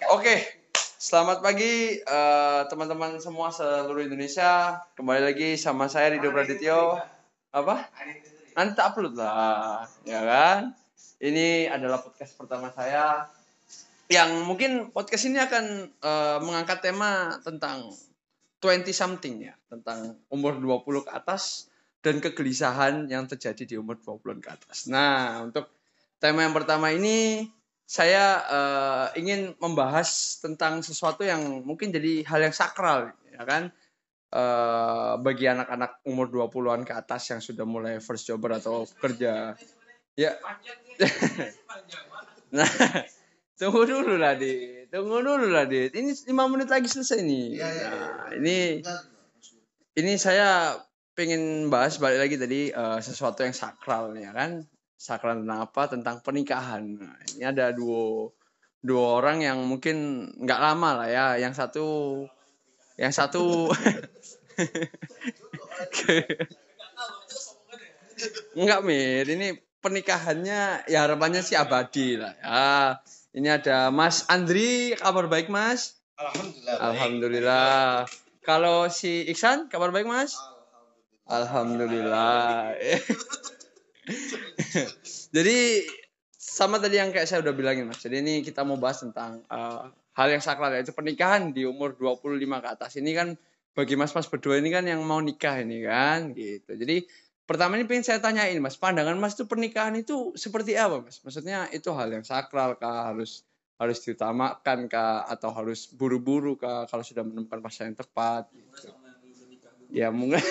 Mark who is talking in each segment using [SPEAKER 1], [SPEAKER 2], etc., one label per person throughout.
[SPEAKER 1] Oke, selamat pagi teman-teman semua seluruh Indonesia. Kembali lagi sama saya Rido Pradityo. Apa? Nanti tak upload lah, ya kan? Ini adalah podcast pertama saya yang mungkin podcast ini akan mengangkat tema tentang 20 something ya, tentang umur 20 ke atas dan kegelisahan yang terjadi di umur 20-an ke atas. Nah, untuk tema yang pertama ini saya ingin membahas tentang sesuatu yang mungkin jadi hal yang sakral, ya kan? Bagi anak-anak umur 20-an ke atas yang sudah mulai first jobber atau kerja. Ya. Nah, tunggu dulu lah, Dit. Ini 5 menit lagi selesai nih. Nah, ini saya pengen bahas balik lagi tadi sesuatu yang sakral nih, ya kan? Sakral tentang apa? Tentang pernikahan. Nah, ini ada dua orang yang mungkin nggak lama lah ya. Yang satu enggak, Mir. Ini pernikahannya ya harapannya sih abadi lah ya. Ini ada Mas Andri, kabar baik Mas? Alhamdulillah. Kalau si Iksan, kabar baik Mas? Alhamdulillah. Jadi sama tadi yang kayak saya udah bilangin Mas. Jadi ini kita mau bahas tentang hal yang sakral, yaitu pernikahan di umur 25 ke atas. Ini kan bagi mas-mas berdua ini kan yang mau nikah ini kan gitu. Jadi pertama ini pengen saya tanyain Mas, pandangan Mas itu pernikahan itu seperti apa Mas? Maksudnya itu hal yang sakral kah, harus diutamakan kah, atau harus buru-buru kah kalau sudah menemukan pasangan yang tepat gitu. Ya mungkin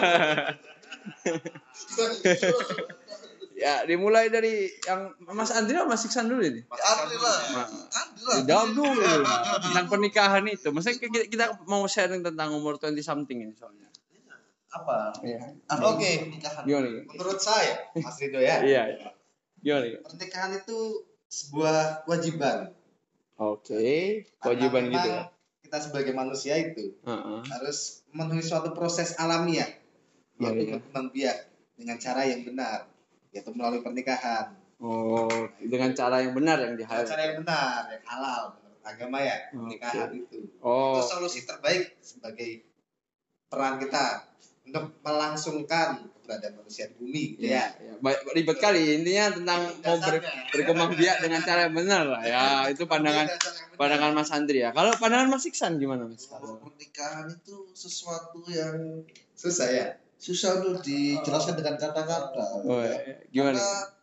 [SPEAKER 1] ya dimulai dari yang Mas Andri atau Mas Iksan dulu ini?
[SPEAKER 2] Andri lah.
[SPEAKER 1] Jawab dulu tentang pernikahan itu. Maksudnya kita mau sharing tentang umur 20 something ini soalnya.
[SPEAKER 2] Apa?
[SPEAKER 1] Iya.
[SPEAKER 2] Oke, pernikahan.
[SPEAKER 1] Gimana?
[SPEAKER 2] Menurut saya, Mas Rido ya.
[SPEAKER 1] Iya. Gimana?
[SPEAKER 2] Pernikahan itu sebuah kewajiban.
[SPEAKER 1] Oke, kewajiban
[SPEAKER 2] Karena
[SPEAKER 1] gitu ya.
[SPEAKER 2] Kita sebagai manusia itu harus memenuhi suatu proses alamiah, yaitu berkembang biak dengan cara yang benar, yaitu melalui pernikahan.
[SPEAKER 1] Oh, dengan cara yang benar yang
[SPEAKER 2] Dengan cara yang benar, yang halal menurut agama ya, pernikahan itu.
[SPEAKER 1] Oh.
[SPEAKER 2] Itu solusi terbaik sebagai peran kita untuk melangsungkan keberadaan manusia di bumi.
[SPEAKER 1] Ya. Ribet kali, intinya tentang mau berkembang biak dengan cara yang benar lah ya. Itu pandangan Mas Andri ya. Kalau pandangan Mas Iksan gimana Mas?
[SPEAKER 3] Kalau pernikahan itu sesuatu yang
[SPEAKER 2] Susah ya.
[SPEAKER 3] susah untuk dijelaskan dengan kata-kata.
[SPEAKER 1] Oh, gimana?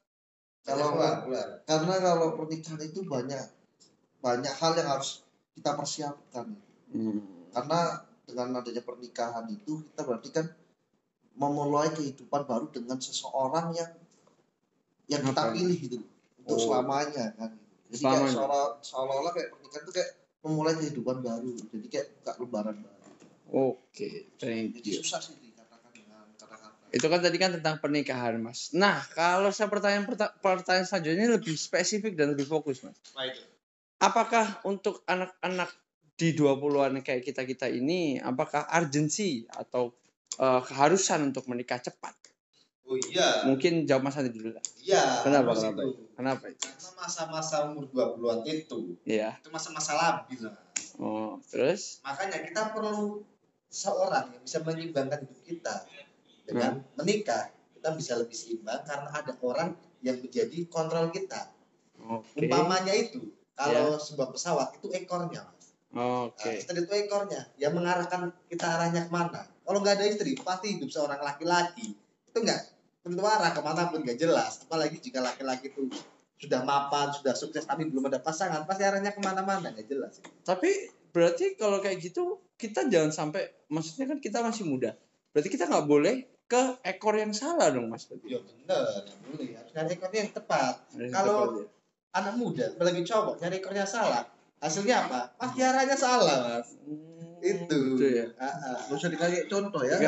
[SPEAKER 3] Karena kalau pernikahan itu banyak hal yang harus kita persiapkan. Karena dengan adanya pernikahan itu kita berarti kan memulai kehidupan baru dengan seseorang yang kita pilih gitu untuk selamanya kan. Jadi kayak seolah-olah kayak pernikahan itu kayak memulai kehidupan baru. Jadi kayak buka lembaran baru.
[SPEAKER 1] Oke, thank you.
[SPEAKER 3] Susah sih dikatakan dengan kata-kata.
[SPEAKER 1] Itu kan tadi kan tentang pernikahan Mas. Nah, kalau saya pertanyaan selanjutnya lebih spesifik dan lebih fokus Mas.
[SPEAKER 2] Baik.
[SPEAKER 1] Apakah untuk anak-anak di 20-an kayak kita ini, apakah urgensi atau keharusan untuk menikah cepat?
[SPEAKER 2] Oh iya.
[SPEAKER 1] Mungkin jawab Mas Andi dulu lah.
[SPEAKER 2] Iya.
[SPEAKER 1] Kenapa itu?
[SPEAKER 2] Karena masa-masa umur 20-an itu,
[SPEAKER 1] iya.
[SPEAKER 2] Itu masa-masa labil lah.
[SPEAKER 1] Oh, terus?
[SPEAKER 2] Makanya kita perlu seorang yang bisa menyeimbangkan hidup kita dengan menikah. Kita bisa lebih seimbang karena ada orang yang menjadi kontrol kita. Umpamanya itu, kalau sebuah pesawat itu ekornya. Istri itu ekornya yang mengarahkan kita arahnya kemana. Kalau nggak ada istri, pasti hidup seorang laki-laki itu nggak tentu arah kemanapun, nggak jelas. Apalagi jika laki-laki itu sudah mapan, sudah sukses tapi belum ada pasangan, pasti arahnya kemana-mana, nggak jelas.
[SPEAKER 1] Tapi berarti kalau kayak gitu kita jangan sampai, maksudnya kan kita masih muda, berarti kita nggak boleh ke ekor yang salah dong Mas.
[SPEAKER 2] Ya benar, boleh. Harus nyari ekornya yang tepat. Kalau anak muda, apalagi cowok, nyari ekornya salah, hasilnya apa? Pasti arahnya salah Mas. Itu
[SPEAKER 1] ya.
[SPEAKER 3] Nggak usah dikasih contoh ya.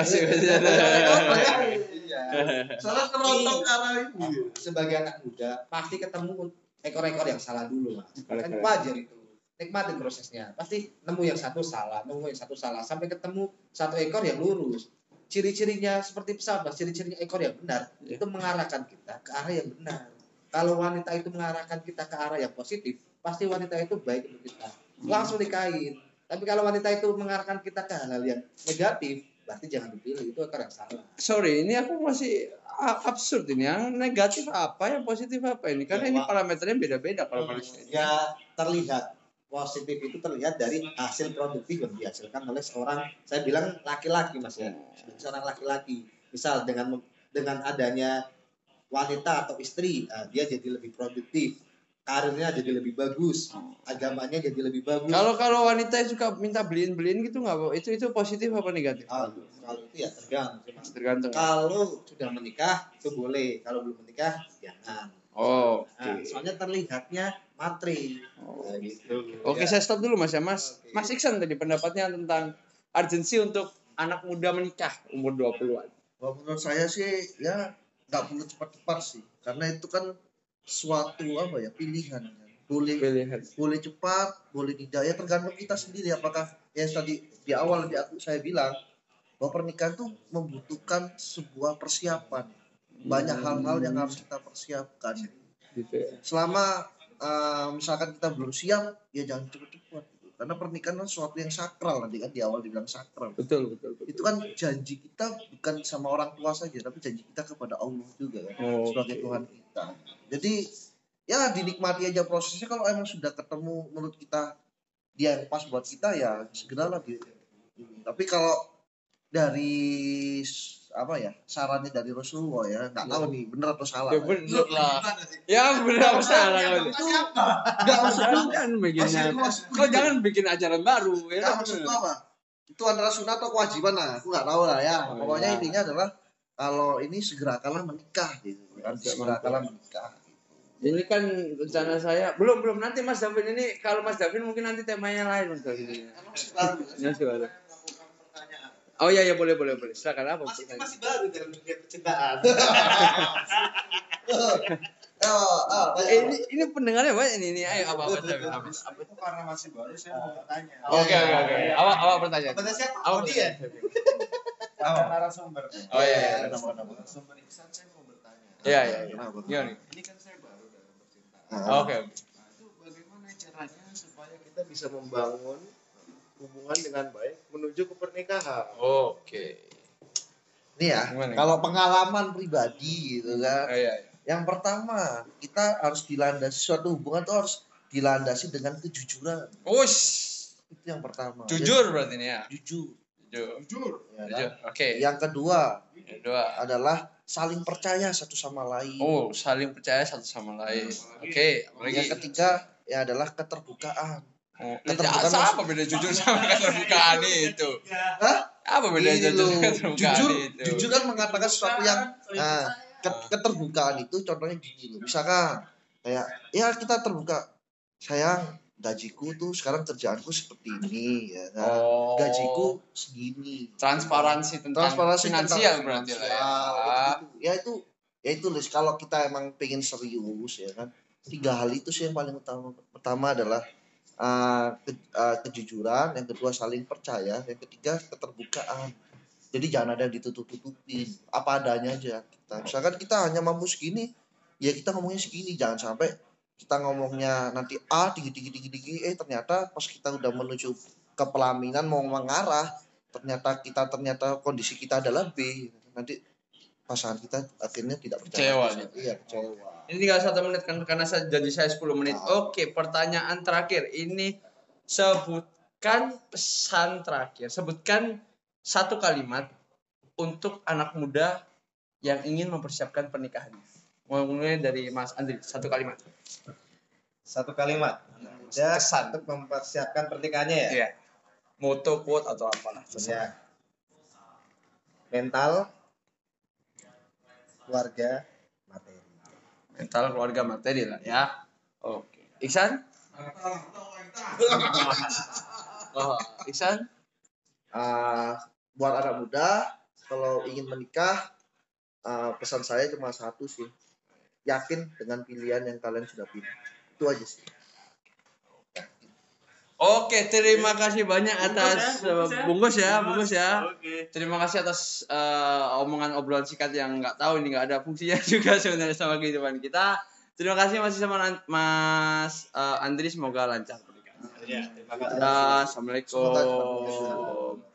[SPEAKER 2] Salah kerontok arah itu. Sebagai anak muda pasti ketemu ekor-ekor yang salah dulu Mas. Kan wajar itu. Nikmatin prosesnya. Pasti nemu yang satu salah, sampai ketemu satu ekor yang lurus. Ciri-cirinya seperti pesawat, Mas. Ciri-cirinya ekor yang benar itu mengarahkan kita ke arah yang benar. Kalau wanita itu mengarahkan kita ke arah yang positif, pasti wanita itu baik untuk kita. langsung nikahin. Tapi kalau wanita itu mengarahkan kita ke hal-hal yang negatif, berarti jangan dipilih, itu akar yang salah.
[SPEAKER 1] Sorry, ini aku masih absurd ini. Yang negatif apa, yang positif apa ini? Karena ini parameternya beda-beda kalau manusia.
[SPEAKER 2] Ya terlihat positif itu terlihat dari hasil produktif yang dihasilkan oleh seorang, saya bilang laki-laki mas ya, seorang laki-laki. Misal dengan adanya wanita atau istri, dia jadi lebih produktif, karirnya jadi lebih bagus, agamanya jadi lebih bagus.
[SPEAKER 1] Kalau wanita yang suka minta beliin gitu nggak, Bu? Itu positif apa negatif?
[SPEAKER 2] Kalau itu ya
[SPEAKER 1] Tergantung.
[SPEAKER 2] Kalau sudah menikah itu boleh, kalau belum menikah jangan. Soalnya terlihatnya materi. Gitu.
[SPEAKER 1] Oke, saya stop dulu mas ya, Mas Iksan tadi pendapatnya tentang urgensi untuk anak muda menikah umur 20-an.
[SPEAKER 3] Menurut saya sih ya nggak perlu cepat-cepat sih, karena itu kan suatu pilihan. Boleh cepat, boleh tidak, ya tergantung kita sendiri. Apakah ya tadi di awal saya bilang bahwa pernikahan tuh membutuhkan sebuah persiapan, banyak hal-hal yang harus kita persiapkan.
[SPEAKER 1] Gitu ya.
[SPEAKER 3] Selama misalkan kita belum siap, ya jangan cepat-cepat. Karena pernikahan kan sesuatu yang sakral, nanti kan di awal dibilang sakral.
[SPEAKER 1] Betul.
[SPEAKER 3] Itu kan janji kita bukan sama orang tua saja, tapi janji kita kepada Allah juga kan, sebagai Tuhan kita. Jadi ya dinikmati aja prosesnya. Kalau emang sudah ketemu menurut kita dia yang pas buat kita, ya segeralah gitu. Tapi kalau dari sarannya dari Rasulullah ya, nggak tahu nih benar atau salah.
[SPEAKER 1] Ya benar lah. Ya benar atau salah kalau itu. Nggak jangan bikin ajaran baru. Ya
[SPEAKER 3] maksud apa? Itu antara sunnah atau kewajiban lah. Aku nggak tahu lah ya. Pokoknya intinya adalah kalau ini segerakanlah menikah gitu. Segerakanlah menikah.
[SPEAKER 1] Ini kan rencana saya belum nanti Mas Davin ini, kalau Mas Davin mungkin nanti temanya lain Mas Davin. Oh iya boleh. Silakan apa?
[SPEAKER 2] Masih baru dalam dunia percintaan.
[SPEAKER 1] Ini pendengarnya banyak ini. Ayo apa?
[SPEAKER 2] Itu karena masih baru saya mau bertanya.
[SPEAKER 1] Oke. Apa pertanyaan?
[SPEAKER 2] Pertanyaan siapa?
[SPEAKER 1] Apa dia?
[SPEAKER 2] Narasumber.
[SPEAKER 1] Oh iya.
[SPEAKER 2] Narasumber Iksan, saya mau bertanya.
[SPEAKER 1] Iya. Gimana?
[SPEAKER 2] Ini kan saya baru dalam percintaan.
[SPEAKER 1] Oke.
[SPEAKER 2] Itu bagaimana caranya supaya kita bisa membangun hubungan dengan baik menuju ke pernikahan?
[SPEAKER 1] Oke.
[SPEAKER 3] Ini ya, kalau pengalaman pribadi gitu kan.
[SPEAKER 1] Iya.
[SPEAKER 3] Yang pertama, kita harus dilandasi, suatu hubungan itu harus dilandasi dengan kejujuran. Itu yang pertama.
[SPEAKER 1] Jujur berarti ini ya.
[SPEAKER 3] Jujur.
[SPEAKER 1] Ya, kan? Oke.
[SPEAKER 3] Yang kedua adalah saling percaya satu sama lain.
[SPEAKER 1] Saling percaya satu sama lain. Oke.
[SPEAKER 3] Yang ketiga ya adalah keterbukaan.
[SPEAKER 1] Apa beda jujur sama keterbukaan itu? Apa beda jujur sama keterbukaan itu?
[SPEAKER 3] Jujur kan mengatakan sesuatu yang keterbukaan itu contohnya gini loh. Misalkan kayak ya kita terbuka, sayang gajiku tuh sekarang kerjaanku seperti ini ya kan. Gajiku segini.
[SPEAKER 1] Transparansi tentang finansial berarti lah
[SPEAKER 3] ya. Ya itu Lis, kalau kita emang pengen serius ya kan. 3 hal itu sih yang paling utama. Pertama adalah kejujuran, yang kedua saling percaya, yang ketiga keterbukaan. Jadi jangan ada yang ditutup-tutupin, apa adanya aja. Misalkan kita hanya mampu segini, ya kita ngomongnya segini. Jangan sampai kita ngomongnya nanti A tinggi, ternyata pas kita udah menuju ke pelaminan mau mengarah, ternyata kondisi kita adalah B. Nanti pasangan kita akhirnya tidak percaya. Kecewa.
[SPEAKER 1] Ini tinggal 1 menit kan, karena janji saya 10 menit. Oke, pertanyaan terakhir. Ini sebutkan pesan terakhir. Sebutkan 1 kalimat untuk anak muda yang ingin mempersiapkan pernikahannya. Mulai dari Mas Andri, 1 kalimat.
[SPEAKER 2] 1 kalimat. Kesan untuk mempersiapkan pernikahannya ya?
[SPEAKER 1] Iya. Moto, quote atau apalah.
[SPEAKER 2] Ya. Mental, keluarga, materi.
[SPEAKER 1] Mental, keluarga, materi lah ya. Oke. Iksan? Iksan?
[SPEAKER 3] Buat anak muda kalau ingin menikah, pesan saya cuma 1 sih, yakin dengan pilihan yang kalian sudah pilih. Itu aja sih.
[SPEAKER 1] Oke, terima kasih banyak atas bungkus ya. Oke. Terima kasih atas omongan obrolan singkat yang nggak tahu ini nggak ada fungsinya juga sebenarnya sama kehidupan kita. Terima kasih masih sama Mas Andri, semoga lancar pernikahannya.
[SPEAKER 4] Ya, terima kasih.
[SPEAKER 1] Assalamualaikum.